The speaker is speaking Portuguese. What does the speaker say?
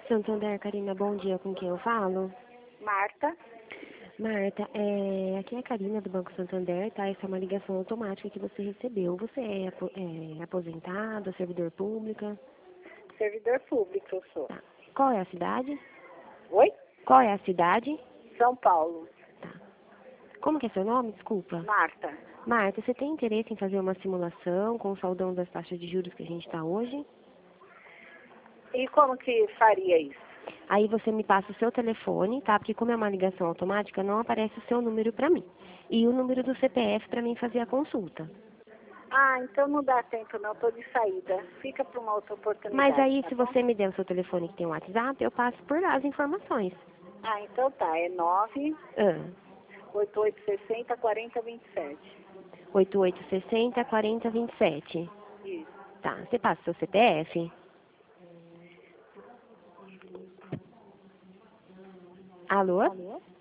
Santander, Karina, bom dia, com quem eu falo? Marta. Marta, aqui é a Karina do Banco Santander, tá? Essa é uma ligação automática que você recebeu. Você é aposentado, servidor pública? Servidor público eu sou. Tá. Qual é a cidade? Oi? Qual é a cidade? São Paulo. Tá. Como que é seu nome? Desculpa. Marta. Marta, você tem interesse em fazer uma simulação com o saldão das taxas de juros que a gente está hoje? E como que faria isso? Aí você me passa o seu telefone, tá? Porque como é uma ligação automática, não aparece o seu número para mim. E o número do CPF para mim fazer a consulta. Ah, então não dá tempo não, estou de saída. Fica para uma outra oportunidade. Mas aí, tá se bom? você me der o seu telefone que tem o WhatsApp, eu passo por lá as informações. Ah, então tá. É 9 Ah, 8860 4027. 8860 4027. Isso. Tá, você passa o seu CPF? Alô? Alô?